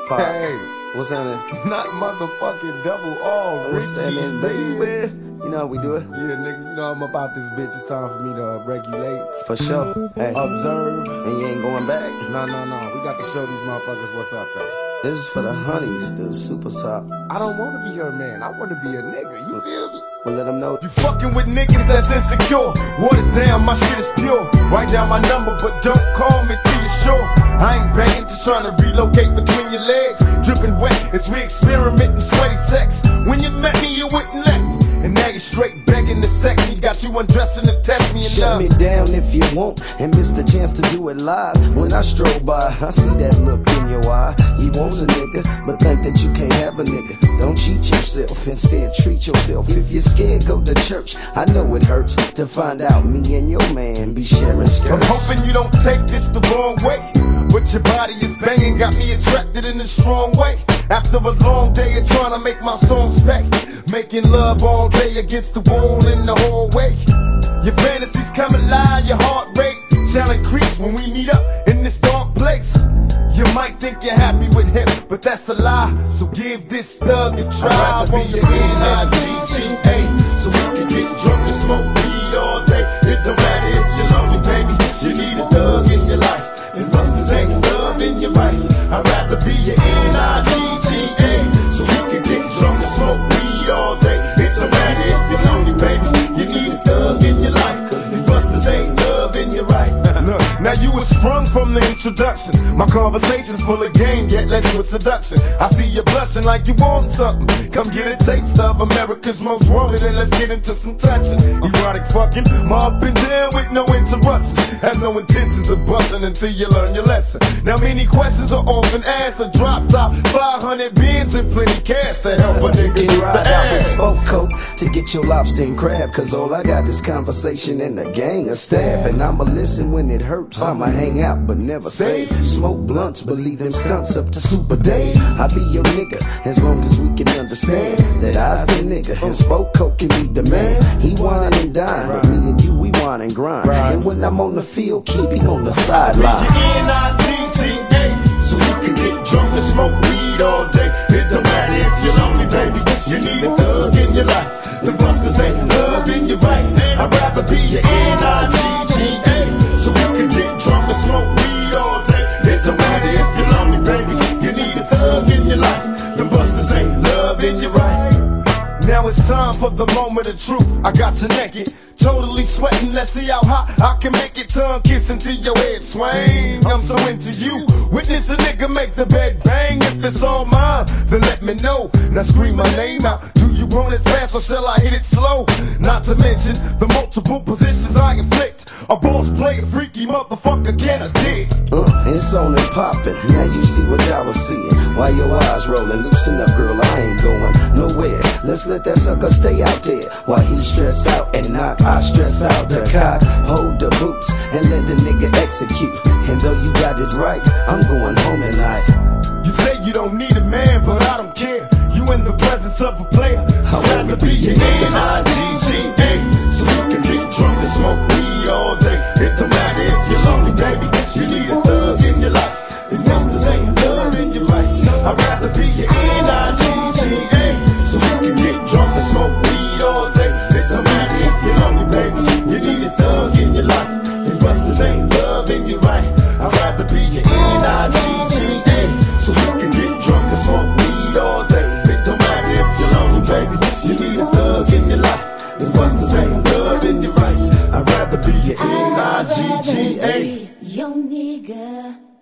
Pop. Hey, What's happening? not motherfucking double R. What's happening, baby? You know how we do it? Yeah, nigga, you know I'm about this bitch. It's time for me to regulate, For sure. Hey, observe. and you ain't going back. No. We got to show these motherfuckers what's up, though. This is for the honeys, the super top. I don't want to be her man. I want to be a nigga. You feel me? We'll let them know. You fucking with niggas that's insecure. Water down, my shit is pure. Write down my number, but don't call me till you're sure. I ain't begging, just trying to relocate between your legs. Dripping wet as we experimenting sweaty sex. When you met me, you wouldn't let me. And now you're straight begging to sex me. Got you undressing to test me Shut me down if you want and miss the chance to do it live. When I stroll by, I see that look in your eye. You want a nigga, but think that you can't have a nigga. Don't cheat yourself, instead treat yourself. If you're scared, go to church. I know it hurts to find out me and your man be sharing skirts. I'm hoping you don't take this the wrong way, but your body is banging, got me attracted in a strong way. After a long day of trying to make my songs back, making love all day against the wall in the hallway. Your fantasies come alive, your heart rate shall increase when we meet up in this dark place. You might think you're happy with him, but that's a lie. So give this thug a try. I'd rather be your N-I-G-G-A, so we can get drunk and smoke weed all day. It don't matter if you're lonely, baby. You need a thug in your life. And busters ain't love in your right. I'd rather be your N-I-G-G-A, so we can get drunk and smoke weed all day. It don't matter if you're lonely, baby. You need a thug in your life, cause these busters ain't love in your right. Look, now you was sprung from the introduction. My conversation's full of game, yet less with seduction. I see you blushing like you want something. Come get a taste of America's most wanted, and let's get into some touching. Erotic fucking, my up and down with no interruptions. Have no intentions of busting until you learn your lesson. Now many questions are often asked. A drop top, 500 bins and plenty cash to help a nigga Can get ride the out with ass. smoke coat to get your lobster and crab. Cause all I got is conversation and a gang of stab. And I'ma listen when it hurts. I'ma hang out but never say. Smoke blunts, believe them stunts up to Super Day. I be your nigga as long as we can understand that I's the nigga and smoke coat can be the man. He wine and dine, but me and you we wine and grind. And when I'm on the field, keep him on the sideline. N-I-G-G-A, so you can get drunk and smoke weed all day. It don't matter if you're lonely, baby. You need a thug in your life. The busters ain't love in your right. I'd rather be your N-I-G-G-A, so you can get drunk and smoke weed all day. It don't matter if you're lonely, baby. You need a thug in your life. The busters ain't love in your right. Now it's time for the moment of truth. I got you naked, totally sweating. Let's see how hot I can make it. Tongue kissing till your head swing. I'm so into you. Witness a nigga make the bed bang. If it's all mine, then let me know. Now scream my name out. Do you want it fast or shall I hit it slow? Not to mention the multiple positions I inflict. A boss play, a freaky motherfucker can I dig? It's on and poppin'. Now you see what I was seeing. While your eyes rollin', loosen up, girl. I ain't going nowhere. Let's let that sucker stay out there while he stress out and knock. I stress out the cock, hold the boots and let the nigga execute. And though you got it right, I'm going home tonight. You say you don't need a man, but I don't care. You in the presence of a player. I'd rather be your N-I-G-G-A, so you can get drunk and smoke weed all day. It don't matter if you're lonely, baby. You need a thug in your life. These busters ain't love in your right. I'd rather be your N-I-G-G-A, so you can get drunk and smoke weed all day. It don't matter if you're lonely, baby. You need a thug in your life. These busters ain't love in your right. I'd rather be your N-I-G-G-A, so you can get drunk and smoke weed all day. It don't matter if you're lonely, baby. You need a thug in your life. These busters ain't love in your right. I'd rather be your N-I-G-G-A. Yo nigga.